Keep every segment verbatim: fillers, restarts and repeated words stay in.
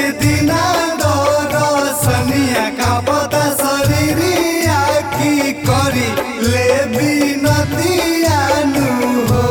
दिना दरसनिया का पता शरीरिया की करी ले बिनतिया नु हो।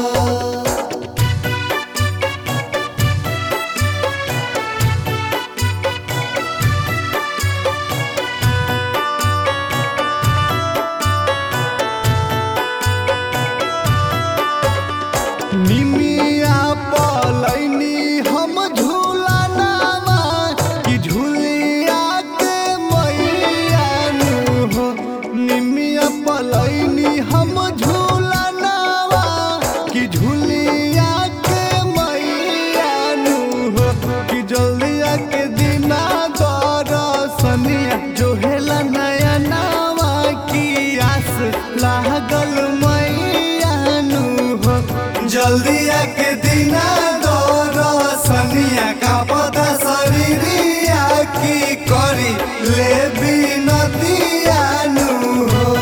निमिया पलैनी हम झूलनावा कि झूलिया के मैया नु हो। निमिया पलैनी हम झूलनावा कि झूलिया के मैया नु हो। कि जल्दिया के दिना दरसनिया जो हेला नया नावा की आस लागल मैया नु हो। जल्दिया के दिना दरसनिया का पता शरीरिया की करी ले बिनतिया नु हो।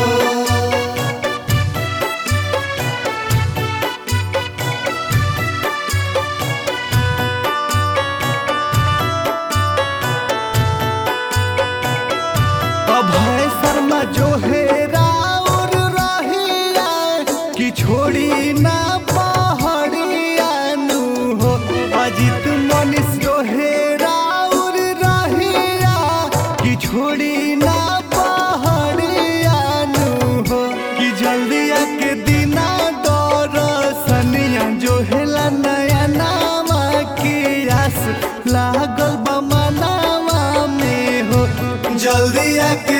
अभय शर्मा जो है राउर रहिया कि छोड़ी ना पहाड़िया नु हो। अजित मनीष जो है राउर रहिया कि छोड़ी ना पहाड़िया नु हो। कि जल्दिया के दिना दरसनिया जो हेला नया नामा की आस लागल बा मनावा में हो। जल्दिया के